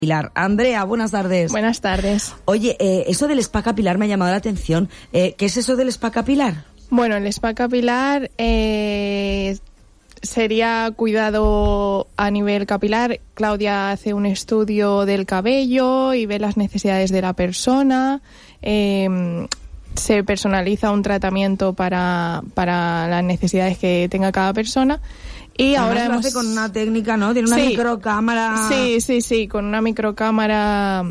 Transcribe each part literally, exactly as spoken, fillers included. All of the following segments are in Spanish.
Pilar. Andrea, buenas tardes. Buenas tardes. Oye, eh, eso del spa capilar me ha llamado la atención. Eh, ¿Qué es eso del spa capilar? Bueno, el spa capilar eh, sería cuidado a nivel capilar. Claudia hace un estudio del cabello y ve las necesidades de la persona. Eh, se personaliza un tratamiento para, para las necesidades que tenga cada persona. Y Además ahora lo hemos... hace con una técnica, ¿no? Tiene una sí, microcámara. Sí, sí, sí, con una microcámara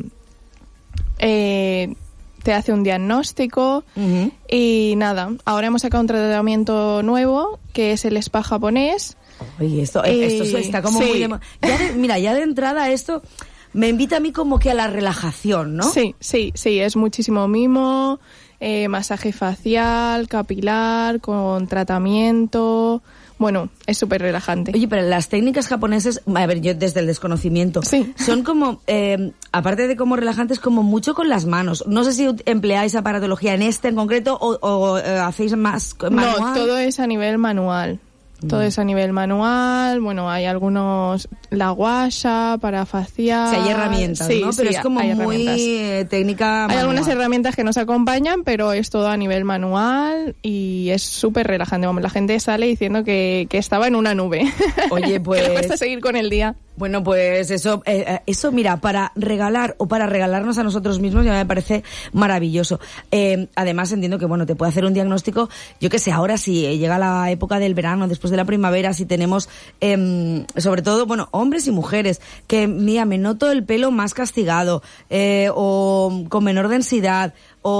eh, te hace un diagnóstico. Uh-huh. Y nada, ahora hemos sacado un tratamiento nuevo que es el spa japonés. Oye, esto, y... esto está como sí. muy... De... Ya de, mira, ya de entrada esto me invita a mí como que a la relajación, ¿no? Sí, sí, sí, es muchísimo mimo, eh, masaje facial, capilar, con tratamiento... Bueno, es súper relajante. Oye, pero las técnicas japonesas, a ver, yo desde el desconocimiento, sí. son como, eh, aparte de como relajantes, como mucho con las manos. No sé si empleáis aparatología en este en concreto o, o eh, hacéis más manual. No, todo es a nivel manual. Todo es a nivel manual, bueno, hay algunos, la guasha para facial. O sea, hay herramientas, sí, ¿no? Pero sí, es como muy eh, técnica manual. Hay algunas herramientas que nos acompañan, pero es todo a nivel manual y es súper relajante. Vamos, la gente sale diciendo que, que estaba en una nube. Oye, pues... que le cuesta seguir con el día. Bueno, pues eso, eh, eso mira, para regalar o para regalarnos a nosotros mismos ya me parece maravilloso. Eh, además entiendo que, bueno, te puede hacer un diagnóstico, yo que sé, ahora si llega la época del verano, después de la primavera, si tenemos, eh, sobre todo, bueno, hombres y mujeres, que, mira, me noto el pelo más castigado, eh, o con menor densidad,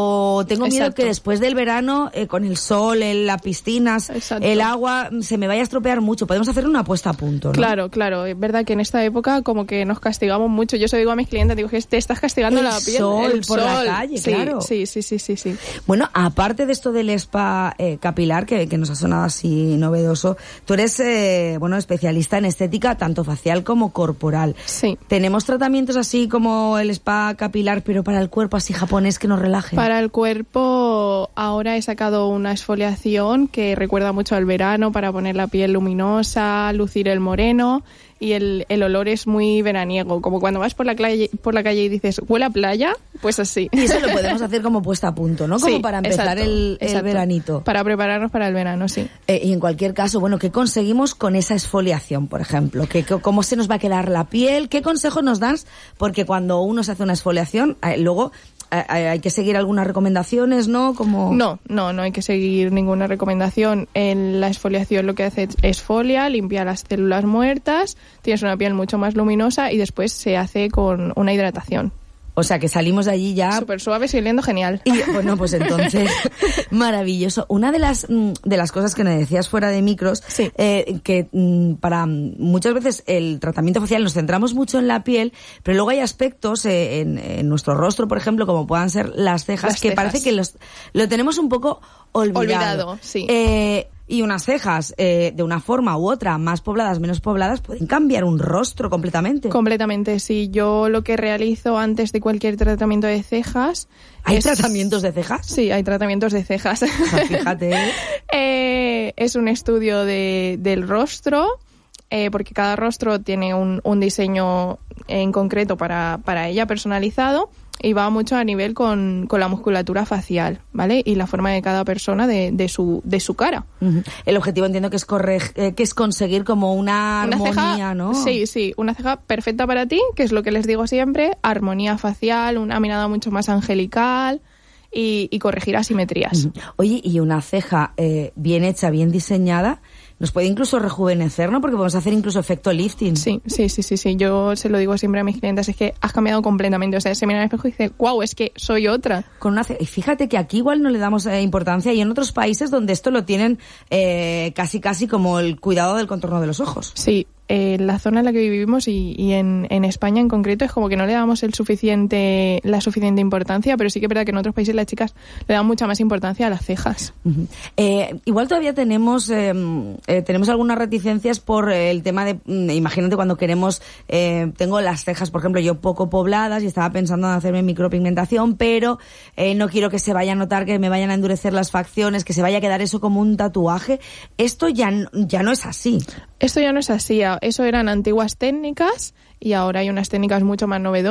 o tengo miedo Exacto. que después del verano, eh, con el sol, en las piscinas, Exacto. el agua, se me vaya a estropear mucho. Podemos hacer una puesta a punto, ¿no? Claro, claro. Es verdad que en esta época como que nos castigamos mucho. Yo se digo a mis clientes, digo que te estás castigando el la piel. Sol, el por sol la calle, sí, claro. Sí, sí, sí, sí, sí. Bueno, aparte de esto del spa eh, capilar, que, que nos ha sonado así novedoso, tú eres, eh, bueno, especialista en estética tanto facial como corporal. Sí. ¿Tenemos tratamientos así como el spa capilar, pero para el cuerpo así japonés que nos relaje? Para el cuerpo ahora he sacado una exfoliación que recuerda mucho al verano para poner la piel luminosa, lucir el moreno y el, el olor es muy veraniego, como cuando vas por la calle, por la calle y dices, ¿huele a playa? Pues así. Y eso lo podemos hacer como puesta a punto, ¿no? Como sí, para empezar exacto, el, el exacto. veranito. Para prepararnos para el verano, sí. Eh, y en cualquier caso, bueno, ¿qué conseguimos con esa exfoliación, por ejemplo? ¿Qué, qué, ¿Cómo se nos va a quedar la piel? ¿Qué consejos nos das? Porque cuando uno se hace una exfoliación, eh, luego... hay que seguir algunas recomendaciones, ¿no? Como... No, no, no hay que seguir ninguna recomendación. En la exfoliación lo que hace es exfolia, limpia las células muertas, tienes una piel mucho más luminosa y después se hace con una hidratación. O sea, que salimos de allí ya... súper suaves y oliendo genial. Y bueno, pues entonces, maravilloso. Una de las de las cosas que me decías fuera de micros, sí. eh, que para muchas veces el tratamiento facial nos centramos mucho en la piel, pero luego hay aspectos eh, en, en nuestro rostro, por ejemplo, como puedan ser las cejas, las que cejas. parece que los lo tenemos un poco olvidado. Olvidado, sí. Eh, y unas cejas, eh, de una forma u otra, más pobladas, menos pobladas, pueden cambiar un rostro completamente. Completamente, sí. Yo lo que realizo antes de cualquier tratamiento de cejas... ¿Hay es... tratamientos de cejas? Sí, hay tratamientos de cejas. O sea, fíjate. eh, es un estudio de, del rostro, eh, porque cada rostro tiene un, un diseño en concreto para, para ella, personalizado, y va mucho a nivel con, con la musculatura facial, ¿vale? Y la forma de cada persona de, de su de su cara. Uh-huh. El objetivo entiendo que es correg- eh, que es conseguir como una, una armonía, ceja, ¿no? Sí, sí, una ceja perfecta para ti, que es lo que les digo siempre, armonía facial, una mirada mucho más angelical y, y corregir asimetrías. Uh-huh. Oye, y una ceja eh, bien hecha, bien diseñada, nos puede incluso rejuvenecer, ¿no? Porque podemos hacer incluso efecto lifting. Sí, sí, sí, sí, sí. Yo se lo digo siempre a mis clientes, es que has cambiado completamente. O sea, se miran al espejo y dicen, wow, es que soy otra. Con una ce- y fíjate que aquí igual no le damos eh, importancia y en otros países donde esto lo tienen eh, casi casi como el cuidado del contorno de los ojos. Sí. Eh, la zona en la que vivimos y, y en, en España en concreto es como que no le damos el suficiente la suficiente importancia, pero sí que es verdad que en otros países las chicas le dan mucha más importancia a las cejas. Uh-huh. Eh, igual todavía tenemos eh, eh, tenemos algunas reticencias por el tema de, mm, imagínate cuando queremos, eh, tengo las cejas, por ejemplo, yo poco pobladas y estaba pensando en hacerme micropigmentación, pero eh, no quiero que se vaya a notar, que me vayan a endurecer las facciones, que se vaya a quedar eso como un tatuaje. Esto ya, ya no es así. Esto ya no es así. Eso eran antiguas técnicas y ahora hay unas técnicas mucho más novedosas